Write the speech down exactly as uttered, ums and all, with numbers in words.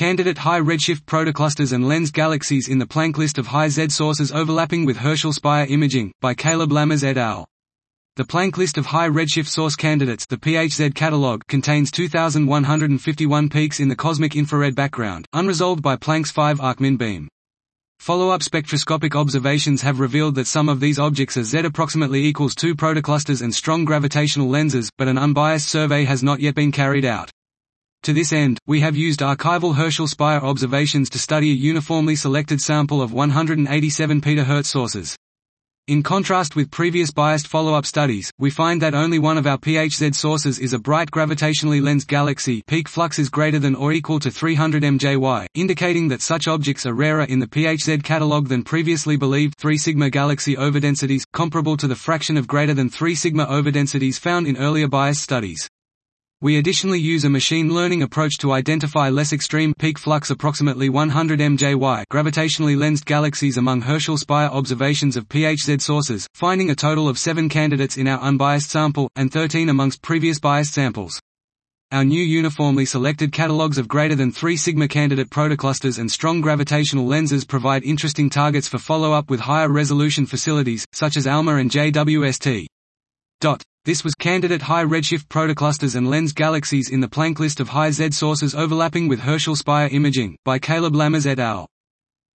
Candidate high redshift protoclusters and lensed galaxies in the Planck list of high Z sources overlapping with Herschel Spire imaging, by Caleb Lammers et al. The Planck list of high redshift source candidates, the P H Z catalog, contains two thousand one hundred fifty-one peaks in the cosmic infrared background, unresolved by Planck's five Arcmin beam. Follow-up spectroscopic observations have revealed that some of these objects are Z approximately equals two protoclusters and strong gravitational lenses, but an unbiased survey has not yet been carried out. To this end, we have used archival Herschel Spire observations to study a uniformly selected sample of one hundred eighty-seven petahertz sources. In contrast with previous biased follow-up studies, we find that only one of our P H Z sources is a bright gravitationally lensed galaxy. Peak flux is greater than or equal to three hundred M J Y, indicating that such objects are rarer in the P H Z catalog than previously believed. three sigma galaxy overdensities, comparable to the fraction of greater than three sigma overdensities found in earlier biased studies. We additionally use a machine learning approach to identify less extreme peak flux approximately one hundred M J Y gravitationally lensed galaxies among Herschel Spire observations of P H Z sources, finding a total of seven candidates in our unbiased sample, and thirteen amongst previous biased samples. Our new uniformly selected catalogs of greater than three sigma candidate protoclusters and strong gravitational lenses provide interesting targets for follow-up with higher resolution facilities, such as ALMA and J W S T. This was Candidate high redshift protoclusters and lensed galaxies in the Planck list of high Z sources overlapping with Herschel Spire imaging, by Caleb Lammers et al.